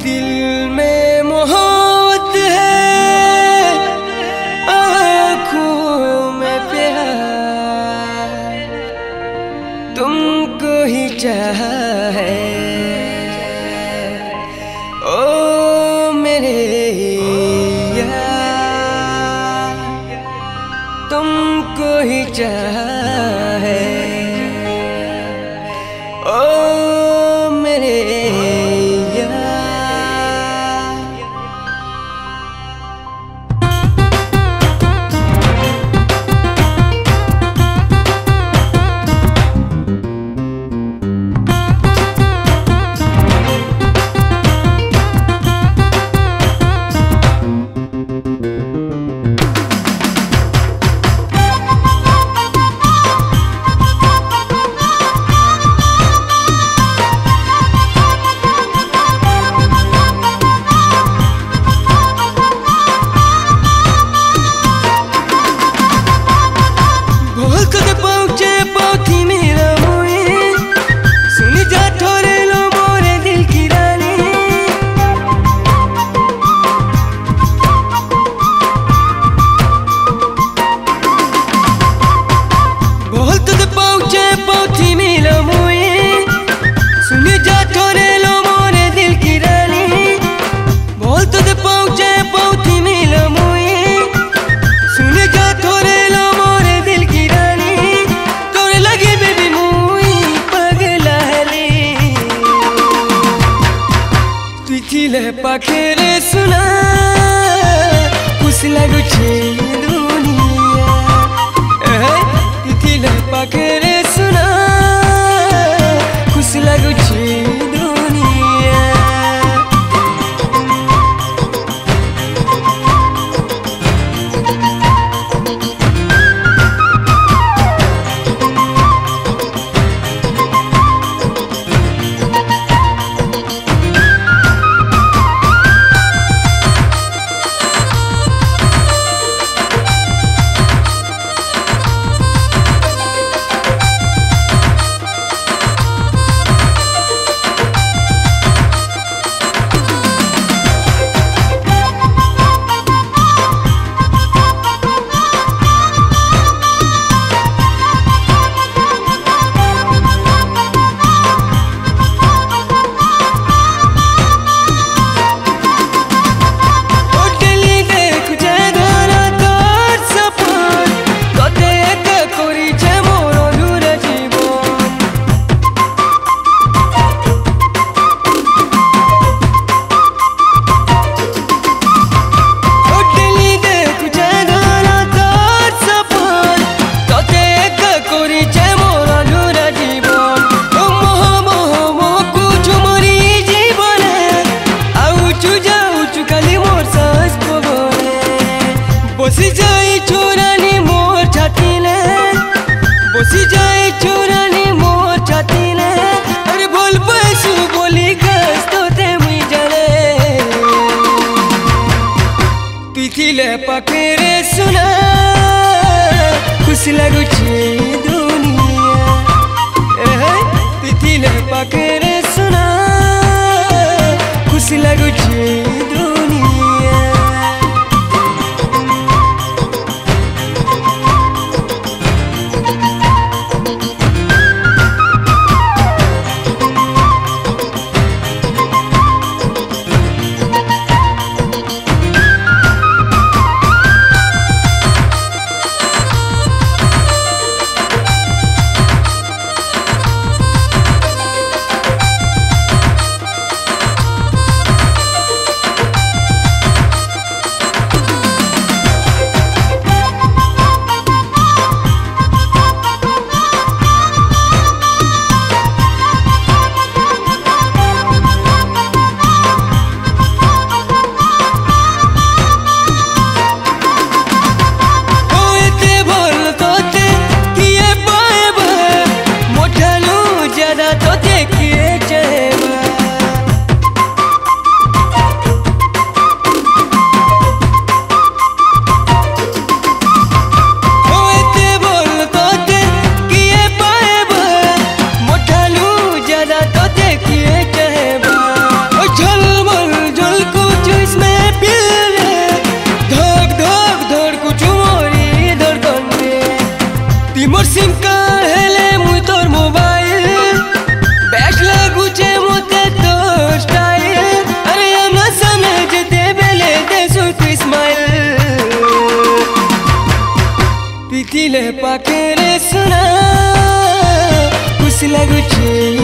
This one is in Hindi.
दिल में मोहब्बत है, आँखों में प्यार, तुमको ही चाहा है ओ मेरे यार, तुमको ही चाहा है ओ मेरे पाखेरे सुना खुश लगुछे दुनिया, तिथिले पाखेरे सुना खुश लगुछे दुनिया। बसी जाए चोरानी मोर छातीले, बसी जाए चोरानी मोर छातीले, अरे बोल पैसू बोली कस तो ते मुई जाने, तिथिले पाखेरे सुना खुश लगुछे दुनिया, तिथिले पाखेरे सुना खुश लगुछे दुनिया। ପାଖରେ ସୁନା ଖୁସି ଲାଗୁଛି